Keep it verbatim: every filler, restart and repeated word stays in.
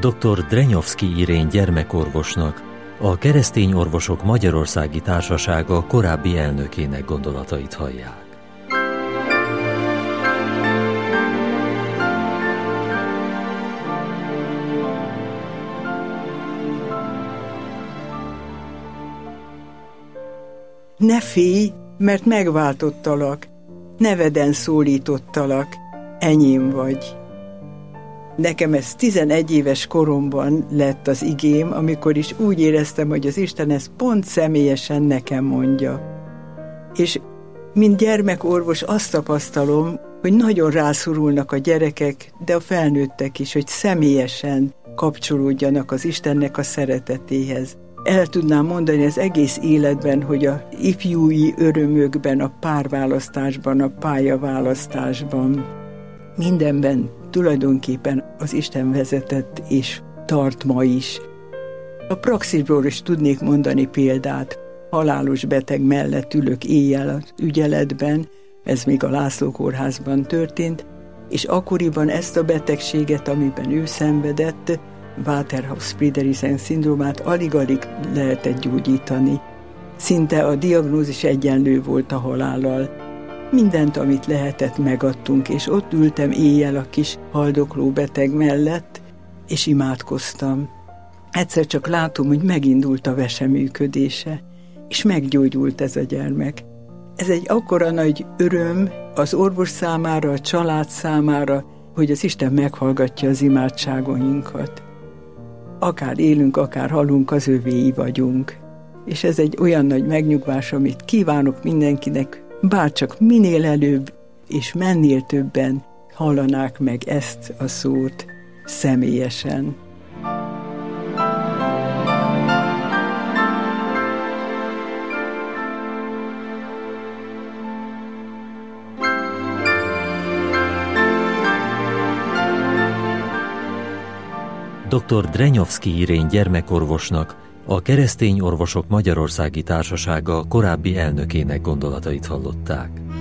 doktor Drenyovszky Irén gyermekorvosnak, a Keresztény Orvosok Magyarországi Társasága korábbi elnökének gondolatait hallják. Ne félj, mert megváltottalak, neveden szólítottalak, enyém vagy. Nekem ez tizenegy éves koromban lett az igém, amikor is úgy éreztem, hogy az Isten ezt pont személyesen nekem mondja. És mint gyermekorvos azt tapasztalom, hogy nagyon rászorulnak a gyerekek, de a felnőttek is, hogy személyesen kapcsolódjanak az Istennek a szeretetéhez. El tudnám mondani az egész életben, hogy a ifjúi örömökben, a párválasztásban, a pályaválasztásban, mindenben tulajdonképpen az Isten vezetett és tart ma is. A praxisból is tudnék mondani példát. Halálos beteg mellett ülök éjjel az ügyeletben, ez még a László kórházban történt, és akkoriban ezt a betegséget, amiben ő szenvedett, Waterhouse-Friderichsen-szindrómát alig-alig lehetett gyógyítani. Szinte a diagnózis egyenlő volt a halállal. Mindent, amit lehetett, megadtunk, és ott ültem éjjel a kis haldokló beteg mellett, és imádkoztam. Egyszer csak látom, hogy megindult a vese működése, és meggyógyult ez a gyermek. Ez egy akkora nagy öröm az orvos számára, a család számára, hogy az Isten meghallgatja az imádságainkat. Akár élünk, akár halunk, az övéi vagyunk. És ez egy olyan nagy megnyugvás, amit kívánok mindenkinek, bárcsak minél előbb és mennél többen hallanák meg ezt a szót személyesen. doktor Drenyovszky Irén gyermekorvosnak, a Keresztény Orvosok Magyarországi Társasága korábbi elnökének gondolatait hallották.